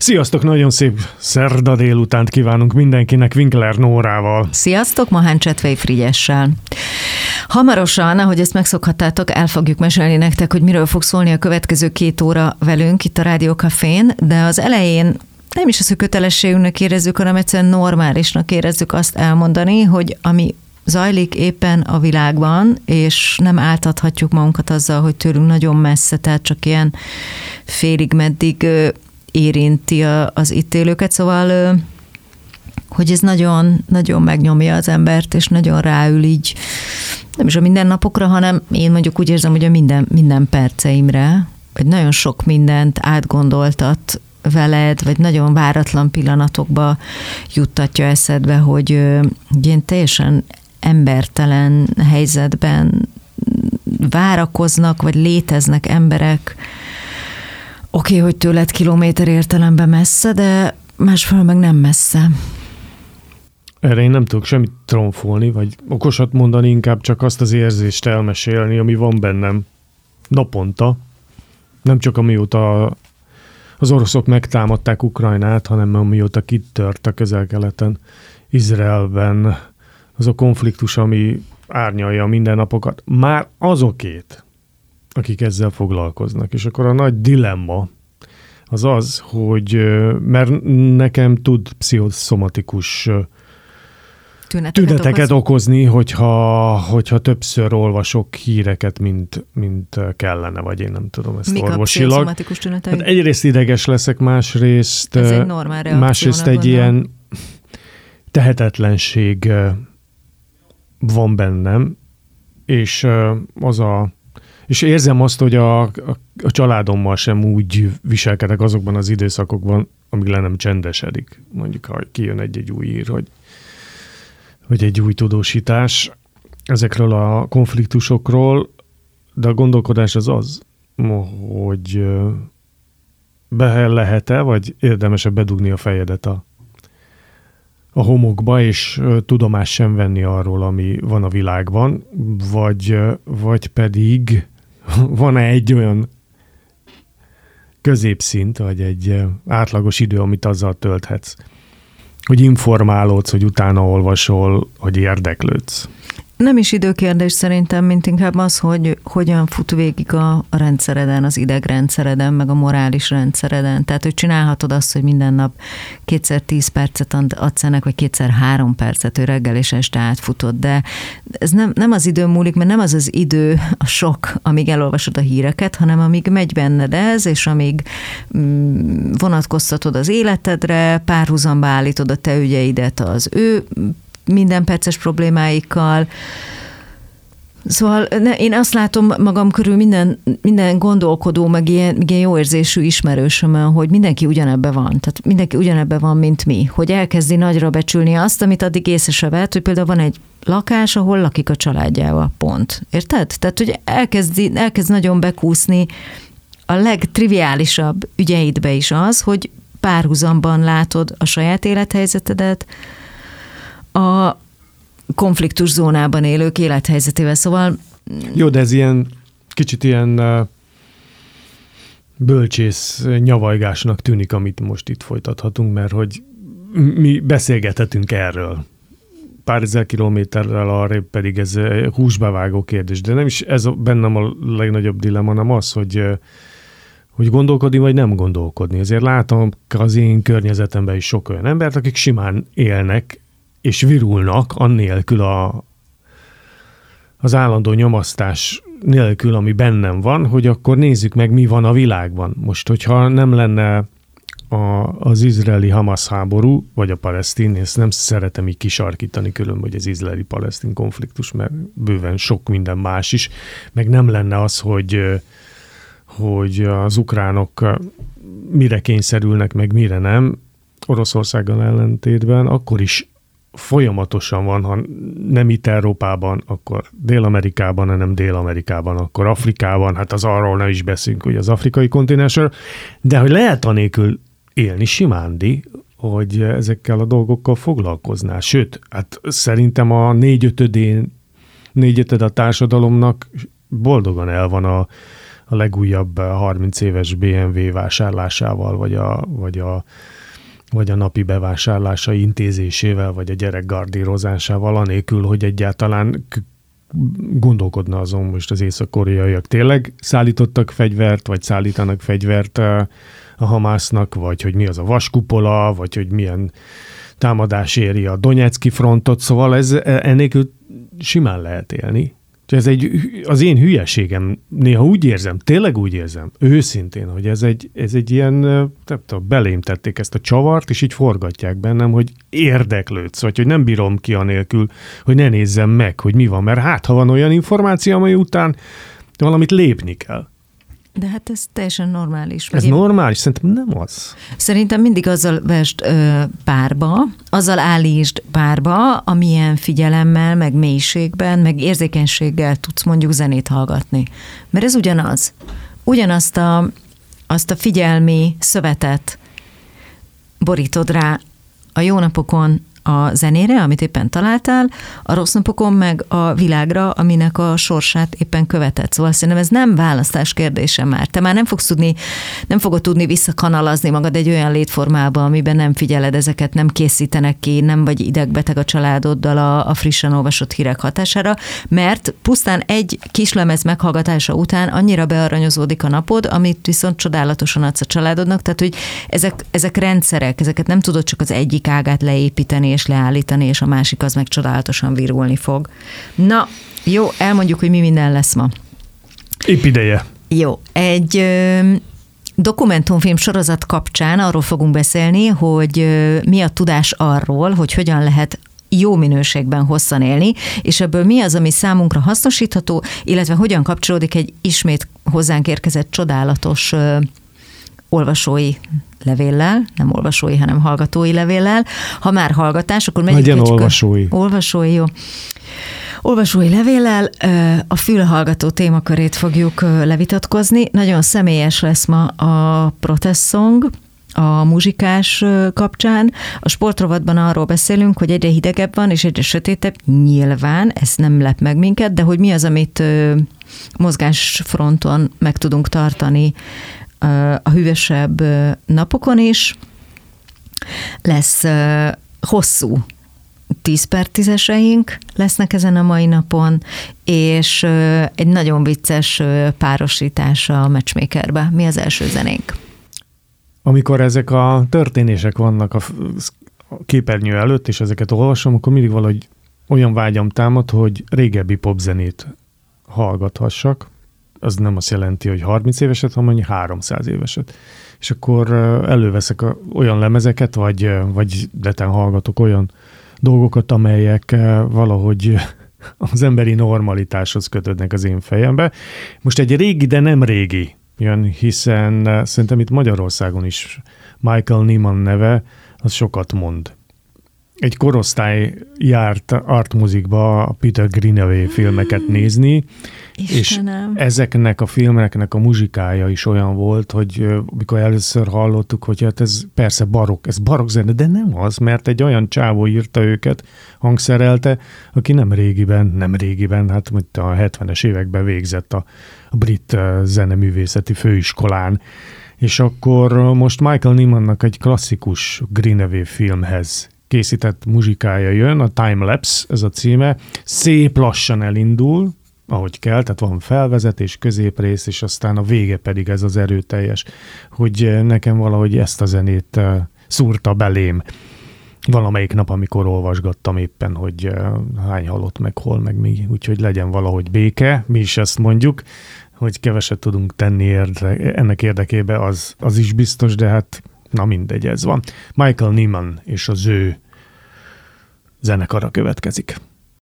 Sziasztok, nagyon szép szerda délutánt kívánunk mindenkinek Winkler Nórával. Sziasztok, Mahán Csetvei Frigyessel. Hamarosan, ahogy ezt megszokhattátok, el fogjuk mesélni nektek, hogy miről fog szólni a következő 2 óra velünk itt a Rádió Cafén, de az elején nem is az, hogy kötelességünknek érezzük, hanem egyszerűen normálisnak érezzük azt elmondani, hogy ami zajlik éppen a világban, és nem áltathatjuk magunkat azzal, hogy tőlünk nagyon messze, tehát csak ilyen félig meddig érinti az itt élőket, szóval hogy ez nagyon, nagyon megnyomja az embert, és nagyon ráül így, nem is a mindennapokra, hanem én mondjuk úgy érzem, hogy a minden perceimre, vagy nagyon sok mindent átgondoltat veled, vagy nagyon váratlan pillanatokba juttatja eszedbe, hogy ilyen teljesen embertelen helyzetben várakoznak, vagy léteznek emberek, oké, hogy tőled kilométer értelemben messze, de másfelől meg nem messze. Erre én nem tudok semmit tronfolni, vagy okosat mondani, inkább csak azt az érzést elmesélni, ami van bennem naponta. Nem csak amióta az oroszok megtámadták Ukrajnát, hanem amióta kitört a Közel-Keleten, Izraelben az a konfliktus, ami árnyalja a mindennapokat. Már azokét, akik ezzel foglalkoznak. És akkor a nagy dilemma az, hogy mert nekem tud pszichoszomatikus tüneteket okozni, hogyha többször olvasok híreket, mint kellene, vagy én nem tudom ezt orvosilag. Mik a pszichoszomatikus tünetei? Hát egyrészt ideges leszek, másrészt egy ilyen tehetetlenség van bennem, és és érzem azt, hogy a családommal sem úgy viselkedek azokban az időszakokban, amíg le nem csendesedik. Mondjuk, ha kijön egy új hír, vagy egy új tudósítás ezekről a konfliktusokról, de a gondolkodás az, hogy lehet-e, vagy érdemesebb bedugni a fejedet a homokba, és tudomást sem venni arról, ami van a világban, vagy pedig van-e egy olyan középszint, vagy egy átlagos idő, amit azzal tölthetsz, hogy informálódsz, hogy utána olvasol, hogy érdeklődsz. Nem is időkérdés szerintem, mint inkább az, hogy hogyan fut végig a rendszereden, az idegrendszereden, meg a morális rendszereden. Tehát, hogy csinálhatod azt, hogy minden nap 2x10 percet adsz ennek, vagy 2x3 percet, hogy reggel és este átfutod, de ez nem az idő múlik, mert nem az az idő a sok, amíg elolvasod a híreket, hanem amíg megy benned ez, és amíg vonatkoztatod az életedre, párhuzamba állítod a te ügyeidet az ő minden perces problémáikkal. Szóval én azt látom magam körül minden gondolkodó, meg ilyen jó érzésű ismerősömön, hogy mindenki ugyanebben van. Tehát mindenki ugyanebben van, mint mi. Hogy elkezdi nagyra becsülni azt, amit addig észre se vett, hogy például van egy lakás, ahol lakik a családjával. Pont. Érted? Tehát, hogy elkezd nagyon bekúszni a legtriviálisabb ügyeidbe is az, hogy párhuzamban látod a saját élethelyzetedet, a konfliktus zónában élők élethelyzetével, szóval... Jó, de ez kicsit ilyen bölcsész nyavajgásnak tűnik, amit most itt folytathatunk, mert hogy mi beszélgethetünk erről. Pár ezer kilométerrel arrébb pedig ez húsbevágó kérdés, de nem is ez bennem a legnagyobb dilemma, hanem az, hogy gondolkodni, vagy nem gondolkodni. Ezért látom az én környezetemben is sok olyan embert, akik simán élnek, és virulnak annélkül az állandó nyomasztás nélkül, ami bennem van, hogy akkor nézzük meg, mi van a világban. Most, hogyha nem lenne az izraeli-Hamasz háború, vagy a palesztin, ezt nem szeretem így kisarkítani külön, hogy az izraeli-palesztin konfliktus, mert bőven sok minden más is, meg nem lenne az, hogy az ukránok mire kényszerülnek, meg mire nem, Oroszországgal ellentétben, akkor is folyamatosan van, ha nem itt Európában, akkor Dél-Amerikában, hanem Dél-Amerikában, akkor Afrikában, hát az arról nem is beszélünk, hogy az afrikai kontinensről, de hogy lehet anélkül élni simándi, hogy ezekkel a dolgokkal foglalkoznál. Sőt, hát szerintem a négyötöd a társadalomnak boldogan el van a legújabb 30 éves BMW vásárlásával, vagy a napi bevásárlása intézésével, vagy a gyerek gardírozásával, anélkül, hogy egyáltalán gondolkodna azon, most az észak-koreaiak tényleg szállítottak fegyvert, vagy szállítanak fegyvert a Hamásznak, vagy hogy mi az a vaskupola, vagy hogy milyen támadás éri a Donetszki frontot, szóval ennélkül simán lehet élni. Ez az én hülyeségem, néha úgy érzem, tényleg úgy érzem, őszintén, hogy ez egy ilyen, nem tudom, belém tették ezt a csavart, és így forgatják bennem, hogy érdeklődsz, vagy hogy nem bírom ki anélkül, hogy ne nézzem meg, hogy mi van, mert ha van olyan információ, amely után valamit lépni kell. De hát ez teljesen normális. Ez normális? Szerintem nem az. Szerintem mindig azzal vesd párba, azzal állítsd párba, amilyen figyelemmel, meg mélységben, meg érzékenységgel tudsz mondjuk zenét hallgatni. Mert ez ugyanaz. Ugyanazt azt a figyelmi szövetet borítod rá a jó napokon a zenére, amit éppen találtál, a rossz napokon meg a világra, aminek a sorsát éppen követed. Szóval szerintem ez nem választás kérdése már. Te már nem fogod tudni visszakanalazni magad egy olyan létformába, amiben nem figyeled ezeket, nem készítenek ki, nem vagy idegbeteg a családoddal a frissen olvasott hírek hatására, mert pusztán egy kislemez meghallgatása után annyira bearanyozódik a napod, amit viszont csodálatosan adsz a családodnak, tehát hogy ezek rendszerek, ezeket nem tudod csak az egyik ágát leépíteni és leállítani, és a másik az meg csodálatosan virulni fog. Na, jó, elmondjuk, hogy mi minden lesz ma. Épp ideje. Jó, egy dokumentumfilm sorozat kapcsán arról fogunk beszélni, hogy mi a tudás arról, hogy hogyan lehet jó minőségben hosszan élni, és ebből mi az, ami számunkra hasznosítható, illetve hogyan kapcsolódik egy ismét hozzánk érkezett csodálatos olvasói levéllel, nem olvasói, hanem hallgatói levéllel. Ha már hallgatás, akkor megyünk legyen olvasói. Olvasói, jó. Olvasói levéllel a fülhallgató témakörét fogjuk levitatkozni. Nagyon személyes lesz ma a protest song, a muzsikás kapcsán. A sportrovatban arról beszélünk, hogy egyre hidegebb van, és egyre sötétebb. Nyilván, ez nem lep meg minket, de hogy mi az, amit mozgásfronton meg tudunk tartani a hűvösebb napokon is. Lesz hosszú 10x10-eseink lesznek ezen a mai napon, és egy nagyon vicces párosítás a Matchmakerbe. Mi az első zenénk? Amikor ezek a történések vannak a képernyő előtt, és ezeket olvasom, akkor mindig valahogy olyan vágyam támad, hogy régebbi popzenét hallgathassak. Az nem azt jelenti, hogy 30 éveset, hanem mondjuk 300 éveset. És akkor előveszek olyan lemezeket, vagy deten hallgatok olyan dolgokat, amelyek valahogy az emberi normalitáshoz kötődnek az én fejembe. Most egy régi, de nem régi jön, hiszen szerintem itt Magyarországon is Michael Nyman neve, az sokat mond. Egy korosztály járt artmuzikba a Peter Greenaway filmeket nézni, Istenem. És ezeknek a filmeknek a muzsikája is olyan volt, hogy mikor először hallottuk, hogy hát ez persze barokk, ez barokk zene, de nem az, mert egy olyan csávó írta őket, hangszerelte, aki nem régiben, hát a 70-es években végzett a brit zeneművészeti főiskolán. És akkor most Michael Nymannak egy klasszikus Greenaway filmhez készített muzsikája jön, a Time-Lapse, ez a címe, szép lassan elindul, ahogy kell, tehát van felvezetés, középrész, és aztán a vége pedig ez az erőteljes, hogy nekem valahogy ezt a zenét szúrta belém valamelyik nap, amikor olvasgattam éppen, hogy hány halott meg, hol meg mi, úgyhogy legyen valahogy béke, mi is ezt mondjuk, hogy keveset tudunk tenni ennek érdekébe, az is biztos, de hát na mindegy, ez van. Michael Nyman és az ő zenekara következik.